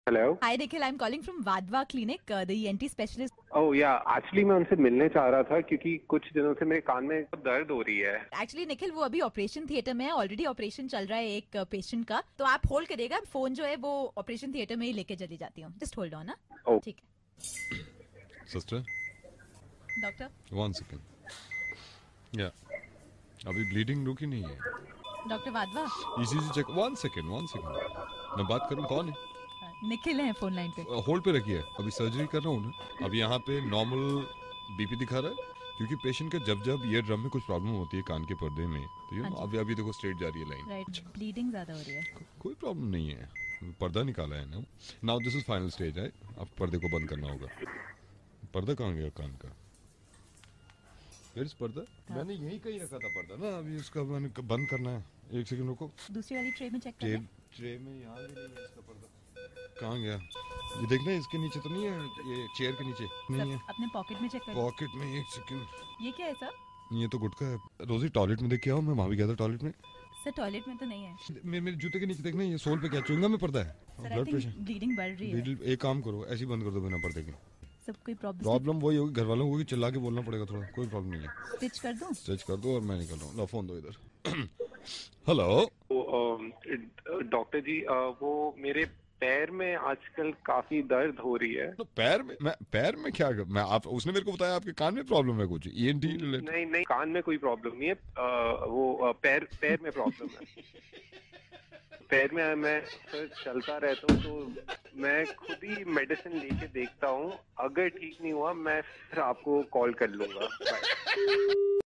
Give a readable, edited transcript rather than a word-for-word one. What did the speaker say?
Hello. Hi Nikhil, I'm calling from Vadva Clinic, the ENT specialist. Oh yeah actually मैं उनसे मिलने चाह रहा था क्योंकि कुछ दिनों से मेरे कान में दर्द हो रही है। एक्चुअली निखिल वो अभी ऑपरेशन थिएटर में है, ऑलरेडी ऑपरेशन चल रहा है एक पेशेंट का, तो आप होल्ड करिएगा, फोन जो है वो ऑपरेशन थिएटर में ही लेके चली जाती हूँ, जस्ट होल्ड ऑन ना। ओह। ठीक सिस्टर, है डॉक्टर। 1 सेकेंड। या अभी ब्लीडिंग रुकी नहीं है। Doctor Wadhwa. ECG check. 1 second 1 second, मैं बात करूं। कौन है? निखिल है फोन लाइन पे। होल्ड पे रखिए, अभी सर्जरी कर रहा हूँ ना। अब यहाँ पे नॉर्मल बीपी दिखा रहा है क्योंकि पेशेंट के जब जब ईयर ड्रम में कुछ प्रॉब्लम होती है कान के पर्दे में, तो हाँ जी। अभी अभी देखो स्ट्रेट जा रही है लाइन। राइट, ब्लीडिंग ज्यादा हो रही है। कोई प्रॉब्लम नहीं है, पर्दा निकाला है ना। Now this is final stage है, अब पर्दे को बंद करना होगा। पर्दा कहाँ गया कान का? फिर इस पर्दा मैंने यही कहीं रखा था पर्दा ना, अभी उसका मैंने बंद करना है। 1 सेकेंड रुको। दूसरी वाली ट्रे में चेक ट्रे कर। ट्रे में यहाँ भी नहीं है इसका पर्दा। कहाँ गया? ये देखना, इसके नीचे तो नहीं है, ये चेयर के नीचे नहीं है। अपने पॉकेट में चेक कर। पॉकेट में 1 सेकेंड। ये क्या है सर? ये तो गुटका है। रोजी टॉयलेट में देख के आओ, मैं वहाँ भी गया था टॉयलेट में। सर टॉयलेट में तो नहीं है मेरे जूते के नीचे देखना, ये सोल पे क्या च्युइंगम में पर्दा है। सर, आई थिंक ब्लीडिंग बढ़ रही है। एक काम करो, ऐसे ही बंद कर दो बिना पर्दे के। सब कोई प्रॉब्लम वही होगी, घर वालों को भी चिल्ला के बोलना पड़ेगा थोड़ा। कोई प्रॉब्लम नहीं है। स्टिच कर दूं? स्टिच कर दो और मैं निकल रहा हूँ। लो फोन दो इधर। हेलो। डॉक्टर जी, वो मेरे पैर में आजकल काफी दर्द हो रही है। तो पैर में क्या मैं आप उसने मेरे को बताया आपके कान में प्रॉब्लम है कुछ, ईएनटी रिलेटेड। नहीं नहीं, कान में कोई प्रॉब्लम नहीं है। पैर पैर में प्रॉब्लम है। पैर में मैं सर चलता रहता हूँ तो मैं खुद ही मेडिसिन लेके देखता हूँ, अगर ठीक नहीं हुआ मैं फिर आपको कॉल कर लूंगा। बाय।